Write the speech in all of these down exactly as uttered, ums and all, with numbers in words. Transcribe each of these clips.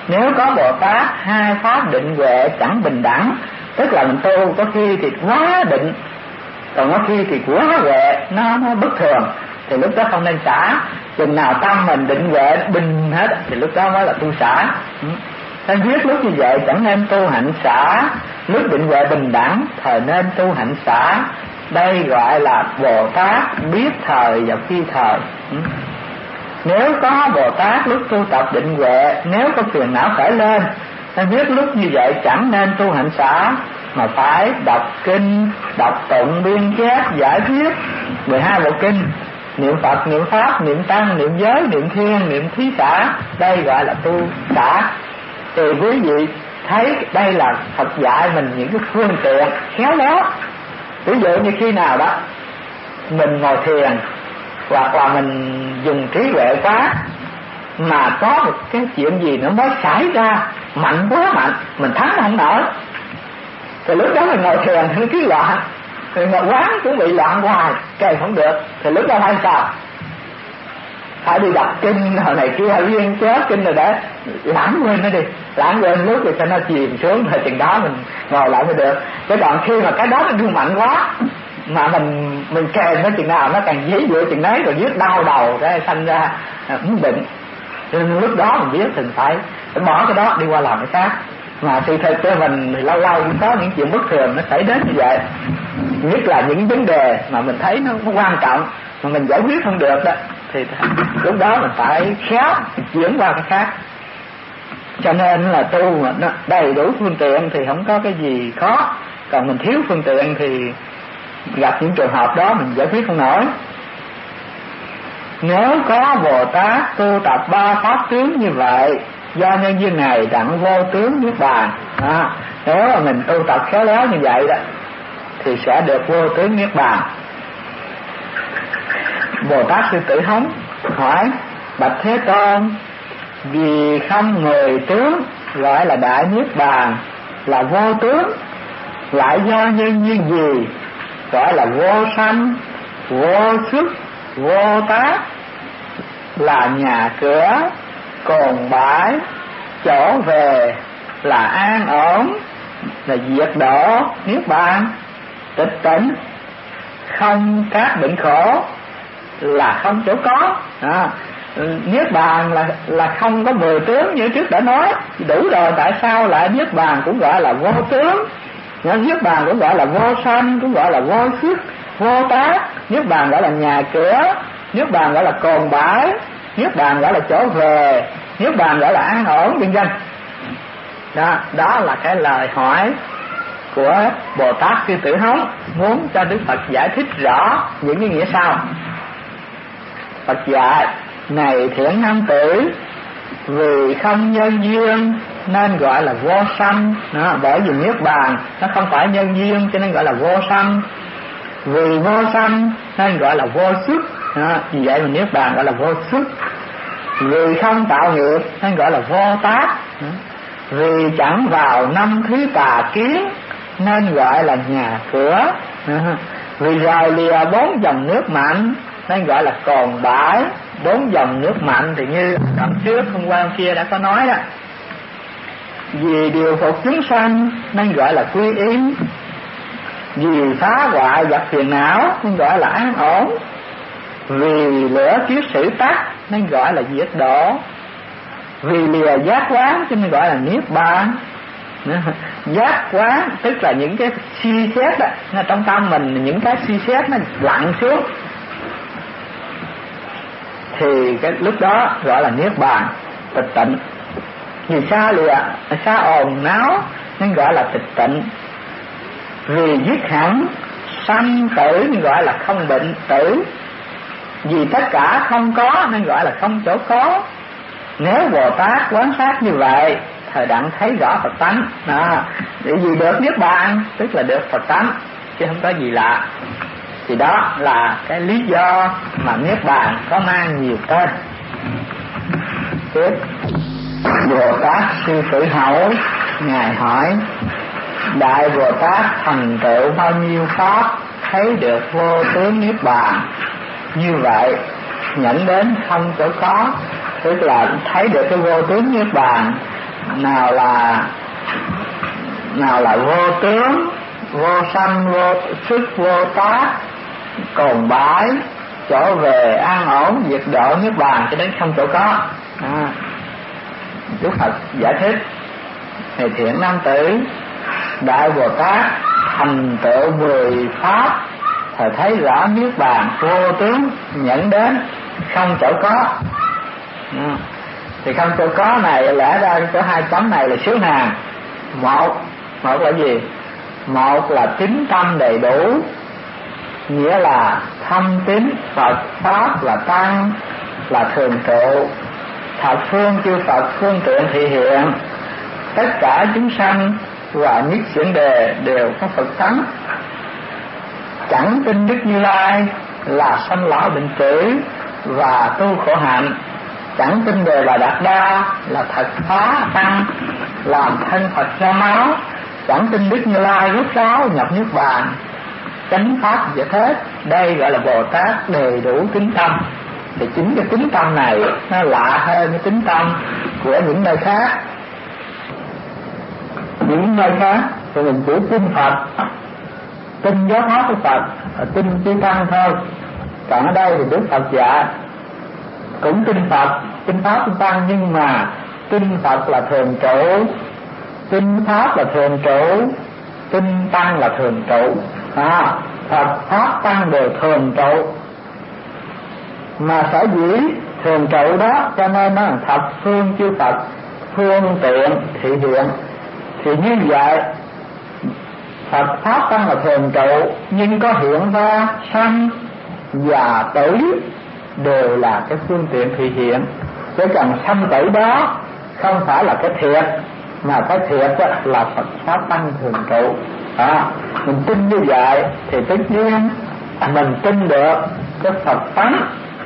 Nếu có Bồ Tát hai pháp định huệ chẳng bình đẳng, tức là mình tu có khi thì quá định, còn có khi thì quá huệ, nó, nó bất thường, thì lúc đó không nên xả. Chừng nào tâm mình định huệ bình hết thì lúc đó mới là tu xả. Thầy viết lúc như vậy chẳng nên tu hạnh xả, lúc định huệ bình đẳng thời nên tu hạnh xả. Đây gọi là Bồ Tát biết thời và phi thời. Nếu có Bồ Tát lúc tu tập định huệ, nếu có phiền não khởi lên, thầy viết lúc như vậy chẳng nên tu hạnh xả, mà phải đọc kinh, đọc tụng, biên chép, giải thuyết mười hai bộ kinh, niệm Phật, niệm Pháp, niệm Tăng, niệm giới, niệm Thiên, niệm Thí xả. Đây gọi là tu xả. Thì quý vị thấy đây là Phật dạy mình những cái phương tiện khéo léo. Ví dụ như khi nào đó mình ngồi thiền hoặc là mình dùng trí huệ quá, mà có một cái chuyện gì nó mới xảy ra mạnh quá mạnh, mình thắng không nổi, thì lúc đó mình ngồi thiền nó cứ loạn, thì ngồi quán cũng bị loạn hoài, kề không được. Thì lúc đó phải sao? Phải đi đọc kinh hồi này kia, hay viên chớ kinh rồi để lãng quên nó đi, lãng quên lúc rồi cho nó chìm xuống, rồi chừng đó mình ngồi lại mới được. Chứ còn khi mà cái đó nó đương mạnh quá mà mình mình kề nó chừng nào nó càng dễ dụa chừng đấy, rồi viết đau đầu cái thành ra muốn bệnh. Nên lúc đó mình biết mình phải, phải bỏ cái đó đi qua làm cái khác. Mà sự thật cho mình lâu lâu cũng có những chuyện bất thường nó xảy đến như vậy, nhất là những vấn đề mà mình thấy nó, nó quan trọng mà mình giải quyết không được đó, thì lúc đó mình phải khéo chuyển qua cái khác. Cho nên là tu mà nó đầy đủ phương tiện thì không có cái gì khó, còn mình thiếu phương tiện thì gặp những trường hợp đó mình giải quyết không nổi. Nếu có Bồ Tát tu tập ba pháp tướng như vậy, do nhân duyên này đặng vô tướng niết bàn. À, nếu mà mình tu tập khéo léo như vậy đó thì sẽ được vô tướng niết bàn. Bồ Tát Sư Tử Hống hỏi: bạch Thế Tôn, vì không mười tướng gọi là đại niết bàn là vô tướng, lại do nhân duyên gì gọi là vô sanh, vô xuất, vô tác, là nhà cửa, cồn bãi, chỗ về, là an ổn, là diệt độ niết bàn, tịch tỉnh, không các bệnh khổ, là không chỗ có. À, niết bàn là là không có mười tướng như trước đã nói đủ rồi. Tại sao lại niết bàn cũng gọi là vô tướng, niết bàn cũng gọi là vô sanh, cũng gọi là vô xuất, vô tác, niết bàn gọi là nhà cửa, niết bàn gọi là cồn bãi, niết bàn gọi là chỗ về, niết bàn gọi là an ổn, vân vân. Đó, đó là cái lời hỏi của Bồ Tát Sư Tử Hống, muốn cho Đức Phật giải thích rõ những cái nghĩa sau. Phật dạy: này thiện nam tử, vì không nhân duyên nên gọi là vô sanh. Đó, bởi vì niết bàn nó không phải nhân duyên cho nên gọi là vô sanh. Vì vô sanh nên gọi là vô xuất. Đó, vì vậy mà niết bàn gọi là vô xuất. Vì không tạo nghiệp nên gọi là vô tác. Đó, vì chẳng vào năm thứ tà kiến nên gọi là nhà cửa. Đó, vì rời lìa bốn dòng nước mạnh nên gọi là cồn bãi. Bốn dòng nước mạnh thì như đoạn trước hôm qua hôm kia đã có nói đó. Vì điều phục chúng sanh nên gọi là quy y. Vì phá hoại vật phiền não nên gọi là an ổn. Vì lửa kiết sử tắc nên gọi là diệt độ. Vì lìa giác quán cho nên gọi là niết bàn. Giác quán tức là những cái suy xét đó, trong tâm mình những cái suy xét nó lặn xuống thì cái lúc đó gọi là niết bàn, tịch tịnh. Vì xa lìa, xa ồn náo nên gọi là tịch tịnh. Vì dứt hẳn sanh tử nên gọi là không bệnh tử. Vì tất cả không có nên gọi là không chỗ có. Nếu Bồ Tát quán sát như vậy, thời đặng thấy rõ Phật tánh. Đó, để vì được niết bàn tức là được Phật tánh, chứ không có gì lạ. Thì đó là cái lý do mà niết bàn có mang nhiều tên. Tiếp, Bồ Tát Sư Tử Hậu ngài hỏi: đại Bồ Tát thành tựu bao nhiêu pháp thấy được vô tướng niết bàn như vậy, nhận đến không chỗ có, tức là thấy được cái vô tướng niết bàn nào là nào là vô tướng, vô sanh, vô sức, vô tác, cồn bãi, trở về an ổn, diệt độ, niết bàn, cho đến không chỗ có. À, Đức Phật giải thích: Thầy thiện nam tử, Đại Bồ Tát thành tựu mười pháp, thầy thấy rõ niết bàn vô tướng, nhận đến không chỗ có. À, thì không chỗ có này lẽ ra có hai chấm này là xứ hàng. Một, một là gì? Một là tín tâm đầy đủ, nghĩa là thâm tín Phật pháp là tăng, là thường trụ, thập phương chư Phật phương tiện thị hiện, tất cả chúng sanh và nhất chuyển đề đều có Phật tánh. Chẳng tin Đức Như Lai là sanh lão bệnh tử và tu khổ hạnh. Chẳng tin Đề Bà Đạt Đa là thật phá tăng, làm thân Phật ra máu. Chẳng tin Đức Như Lai rút ráo nhập niết bàn, chánh pháp giải thế. Đây gọi là Bồ Tát đầy đủ tín tâm. Thì chính cái tín tâm này nó lạ hơn cái tín tâm của những nơi khác. Những nơi khác thì mình chỉ tin Phật, tin giáo pháp của Phật, tin chư tăng thôi. Còn ở đây thì Đức Phật dạy cũng tin Phật, tin pháp tin tăng, nhưng mà tin Phật là thường trụ, tin pháp là thường trụ, tin tăng là thường trụ. À, Phật pháp tăng đều thường trụ. Mà sở dĩ thường trụ đó cho nên nó là thập phương chư Phật phương tiện thị hiện. Thì như vậy Phật pháp tăng là thường trụ, nhưng có hiện ra sanh và tử đều là cái phương tiện thị hiện. Chứ cần sanh tử đó không phải là cái thiệt, mà cái thiệt là Phật pháp tăng thường trụ. À, mình tin như vậy thì tất nhiên mình tin được cái Phật tánh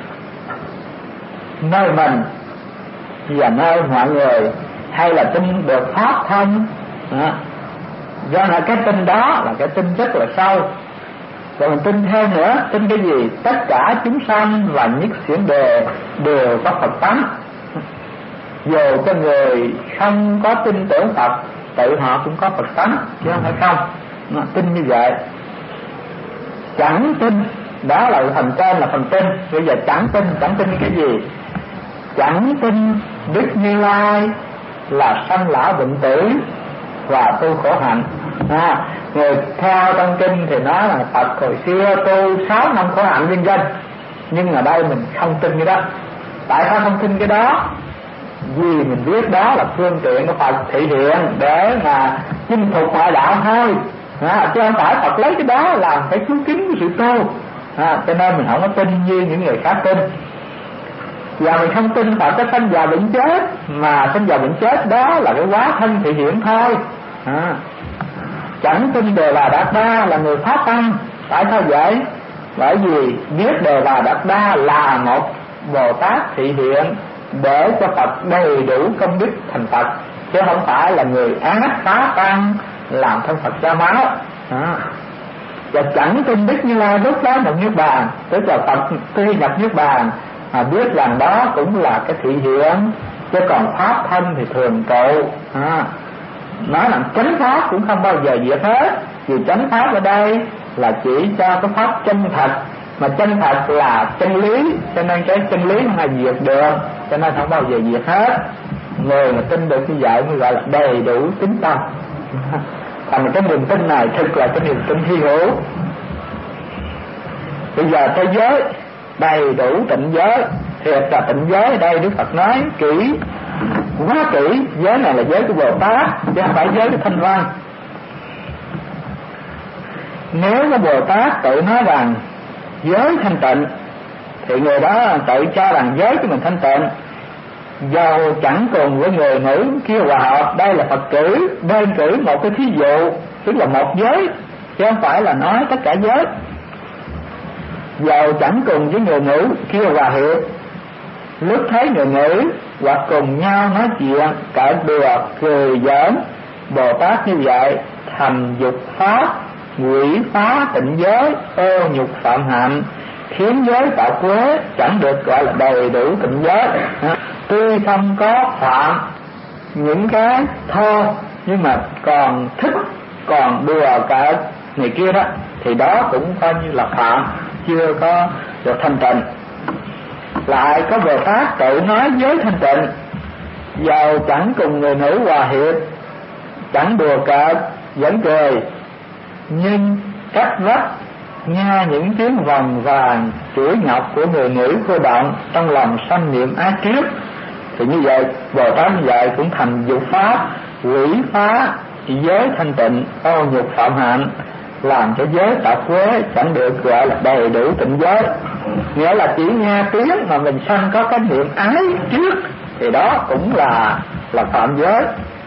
nơi mình và nơi mọi người, hay là tin được pháp thân. À, do là cái tin đó là cái tin rất là sâu. Rồi mình tin thêm nữa, tin cái gì? Tất cả chúng sanh và nhất xiển đề đều có Phật tánh. Dù cho người không có tin tưởng Phật, tự họ cũng có Phật tánh, chứ không phải không. Nó tin như vậy. Chẳng tin, đó là phần trên là phần tin. Bây giờ chẳng tin, chẳng tin cái gì? Chẳng tin Đức Như Lai là sanh lão bệnh tử và tu khổ hạnh. À, người theo trong kinh thì nói là Phật hồi xưa tu sáu năm khổ hạnh vân vân, nhưng mà đây mình không tin cái đó. Tại sao không tin cái đó? Vì mình biết đó là phương tiện của Phật thể hiện để mà chinh phục ngoại đạo thôi. À, chứ không phải Phật lấy cái đó làm cái cứu kính của sự tu. À, cho nên mình không có tin như những người khác tin. Và mình không tin Phật có sanh già bệnh chết, mà sanh già bệnh chết đó là cái hóa thân thể hiện thôi. À, chẳng tin Đề Bà Đạt Đa là người pháp tăng. Tại sao vậy? Bởi vì biết Đề Bà Đạt Đa là một Bồ Tát thị hiện để cho Phật đầy đủ công đức thành Phật, chứ không phải là người ác phá tăng làm thân Phật ra máu. À, và chẳng tin Đức Như Lai rút ráo nhập niết bàn, tức là Phật tuy nhập niết bàn mà biết rằng đó cũng là cái thị hiện, chứ còn pháp thân thì thường trụ. À, nói là chánh pháp cũng không bao giờ diệt hết, vì chánh pháp ở đây là chỉ cho cái pháp chân thật, mà chân thật là chân lý, cho nên cái chân lý không ai diệt được, cho nên không bao giờ diệt hết. Người mà tin được như vậy mới gọi là đầy đủ tín tâm. Còn cái niềm tin này thực là cái niềm tin hy hữu. Bây giờ thế giới đầy đủ tịnh giới, thiệt là tịnh giới ở đây Đức Phật nói kỹ, quá kỹ. Giới này là giới của Bồ Tát, chứ không phải giới của Thanh Văn. Nếu có Bồ Tát tự nói rằng giới thanh tịnh, thì người đó tự cho rằng giới của mình thanh tịnh. Dầu chẳng cùng với người nữ kia hòa hợp, đây là Phật cử, đơn cử một cái thí dụ, tức là một giới, chứ không phải là nói tất cả giới. Dầu chẳng cùng với người nữ kia hòa hiệp, lúc thấy người nữ hoặc cùng nhau nói chuyện cợt đùa cười giỡn, Bồ Tát như vậy thành dục pháp, quỷ phá tịnh giới, ô nhục phạm hạnh, khiến giới tạo quế, chẳng được gọi là đầy đủ tịnh giới. Tuy không có phạm những cái thô nhưng mà còn thích còn đùa cả này kia đó, thì đó cũng coi như là phạm, chưa có được thanh tịnh. Lại có Bồ Tát tự nói giới thanh tịnh, giàu chẳng cùng người nữ hòa hiệp, chẳng đùa cợt vẫn cười, nhưng cách vách nghe những tiếng vòng vàng chuỗi ngọc của người nữ cô động, trong lòng sanh niệm ác kiếp. Thì như vậy Bồ Tát như vậy cũng thành dục pháp, quỷ phá giới thanh tịnh, ô nhục phạm hạnh, làm cho giới tạo quế chẳng được gọi là đầy đủ tịnh giới. Nghĩa là chỉ nghe tiếng mà mình sanh có cái niệm ái trước thì đó cũng là là phạm giới,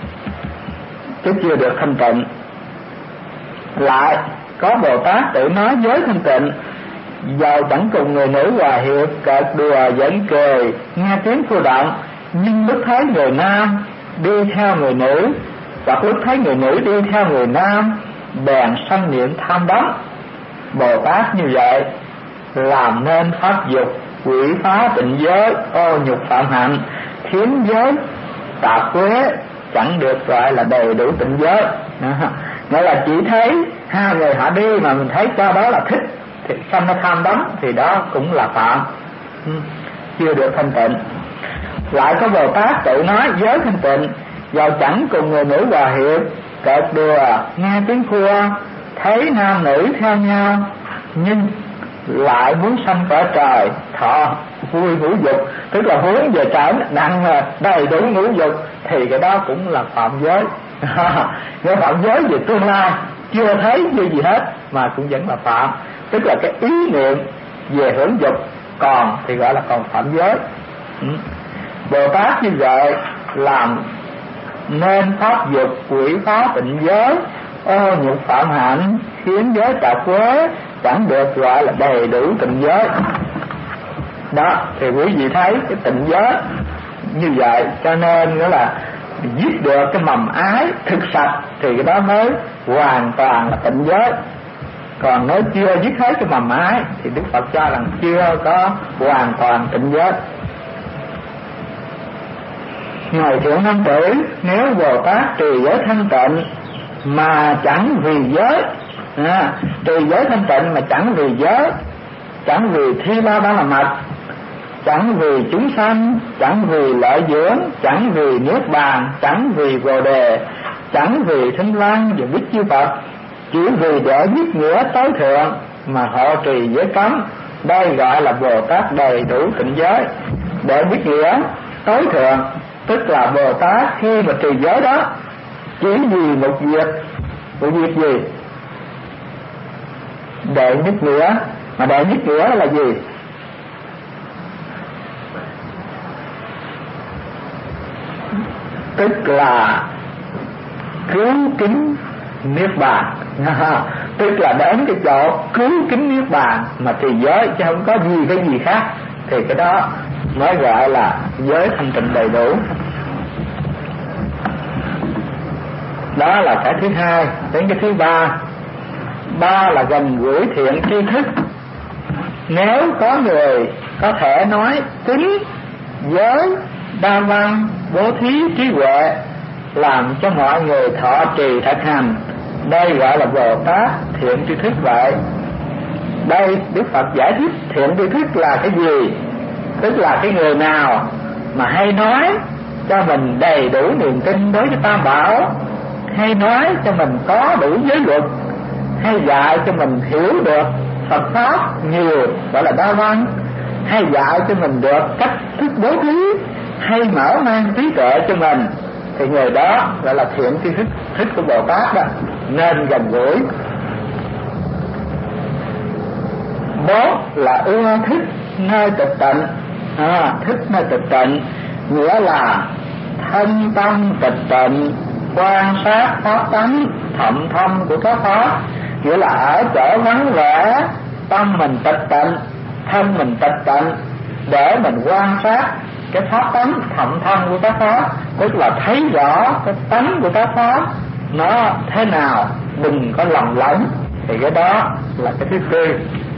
chứ chưa được thanh tịnh. Lại có Bồ Tát tự nói giới thanh tịnh, giàu chẳng cùng người nữ hòa hiệp, cợt đùa vẫn cười, nghe tiếng phu động, nhưng lúc thấy người nam đi theo người nữ, hoặc lúc thấy người nữ đi theo người nam, bèn sanh niệm tham đắm. Bồ Tát như vậy làm nên pháp dục, quỷ phá tịnh giới, ô nhục phạm hạnh, khiến giới tạp quế chẳng được gọi là đầy đủ tịnh giới. Nghĩa là chỉ thấy hai người họ đi mà mình thấy cho đó là thích, thì sanh nó tham đắm, thì đó cũng là phạm, chưa được thanh tịnh. Lại có Bồ Tát tự nói giới thanh tịnh, giàu chẳng cùng người nữ hòa hiệp, cợt đùa nghe tiếng khua, thấy nam nữ theo nhau, nhưng lại muốn sanh cõi trời, thọ vui ngũ dục, tức là hướng về trời nặng đầy đủ ngũ dục, thì cái đó cũng là phạm giới. Nếu phạm giới về tương lai chưa thấy như gì hết mà cũng vẫn là phạm, tức là cái ý niệm về hưởng dục còn thì gọi là còn phạm giới. Bồ Tát như vậy làm nên pháp dục, quỷ phá tịnh giới, ô nhục phạm hạnh, khiến giới tạp quế chẳng được gọi là đầy đủ tịnh giới. Đó thì quý vị thấy cái tịnh giới như vậy, cho nên nghĩa là giết được cái mầm ái thực sạch thì cái đó mới hoàn toàn là tịnh giới. Còn nếu chưa giết hết cái mầm ái thì Đức Phật cho rằng chưa có hoàn toàn tịnh giới. Ngài Thượng Nam Tử, nếu Bồ Tát trì giới thanh tịnh mà chẳng vì giới, à, trì giới thanh tịnh mà chẳng vì giới, chẳng vì thi la ba la mật, chẳng vì chúng sanh, chẳng vì lợi dưỡng, chẳng vì niết bàn, chẳng vì bồ đề, chẳng vì thinh văn và bích chư Phật, chỉ vì để giết nghĩa tối thượng mà họ trì giới cấm, đây gọi là Bồ Tát đầy đủ tịnh giới. Để giết nghĩa tối thượng tức là Bồ Tát khi mà trì giới đó chỉ vì một việc, một việc gì? Đệ nhất nghĩa. Mà đệ nhất nghĩa là gì? Tức là cứu kính niết bàn. Tức là đến cái chỗ cứu kính niết bàn mà trì giới, chứ không có gì cái gì khác, thì cái đó mới gọi là giới thanh tịnh đầy đủ. Đó là cái thứ hai. Đến cái thứ ba. Ba là gần gũi thiện tri thức. Nếu có người có thể nói tính, giới, đa văn, bố thí, trí huệ, làm cho mọi người thọ trì thực hành, đây gọi là Bồ Tát thiện tri thức vậy. Đây Đức Phật giải thích thiện tri thức là cái gì? Tức là cái người nào mà hay nói cho mình đầy đủ niềm tin đối với Tam Bảo, hay nói cho mình có đủ giới luật, hay dạy cho mình hiểu được Phật Pháp nhiều, gọi là đa văn, hay dạy cho mình được cách thức bố thí, hay mở mang trí tuệ cho mình, thì người đó gọi là thiện tri thức, thức của Bồ Tát đó, nên gần gũi. Bốn là ưa thích nơi tịch tịnh. À, thích nơi tịch tịnh nghĩa là thân tâm tịch tịnh, quan sát pháp tánh thậm thâm của các pháp, nghĩa là ở chỗ vắng vẻ, tâm mình tịch tịnh, thân mình tịch tịnh, để mình quan sát cái pháp tánh thậm thâm của các pháp, tức là thấy rõ cái tánh của các pháp nó thế nào, đừng có lầm lẫn, thì cái đó là cái thứ tư.